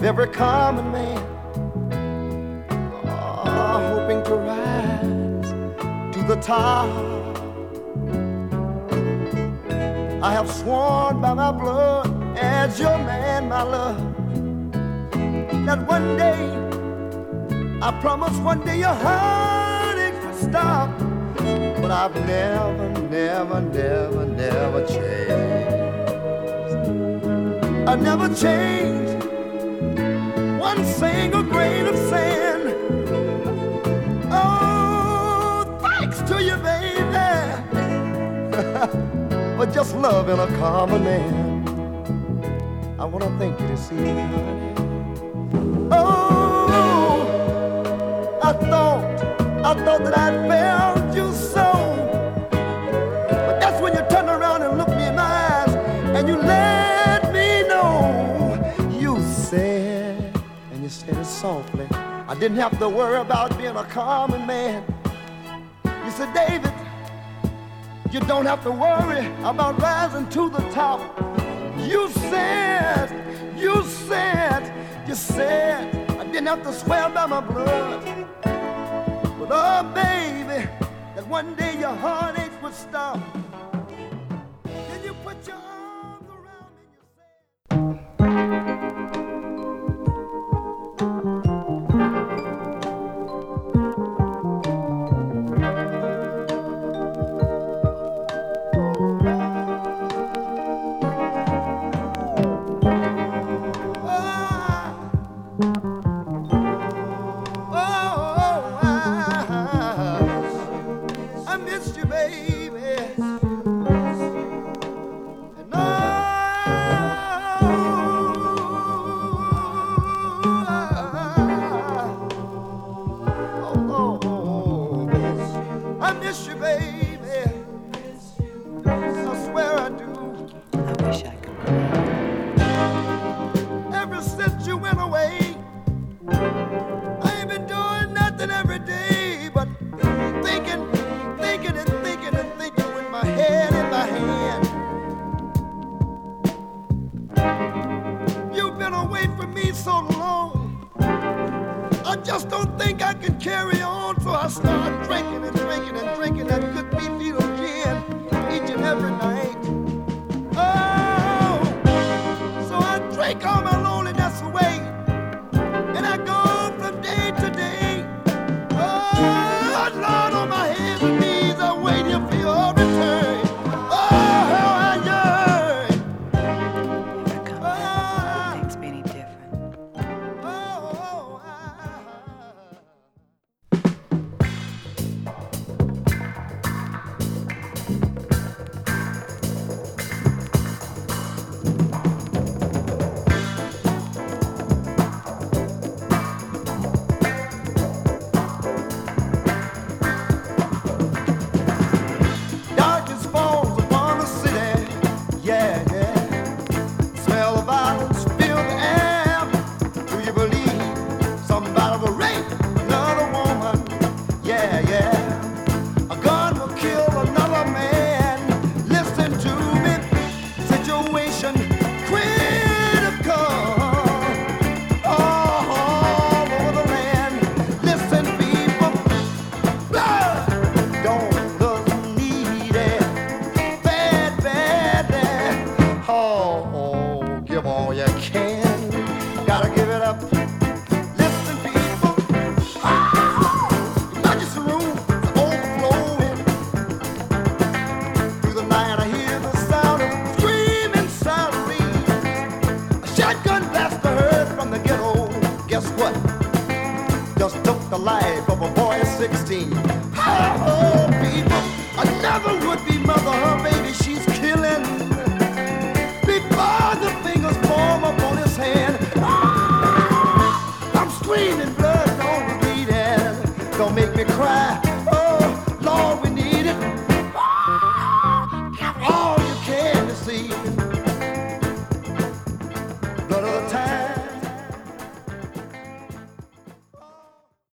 every common man, hoping to rise to the top. I have sworn by my blood as your man, my love, that one day, I promise one day your heartache would stop. But I've never, never, never, never changed. I never changed one single grain of sand. Oh, thanks to you, baby, for just loving a common man. I want to thank you this evening, honey. Oh, I thought that I'd failed you so. But that's when you turned around and looked me in my eyes and you let me know. You said, and you said it softly, I didn't have to worry about being a common man. You said, David, you don't have to worry about rising to the top. You said, I didn't have to swear by my blood. But oh, baby, that one day your heartache would stop. Then you put your arms around me and you make me cry.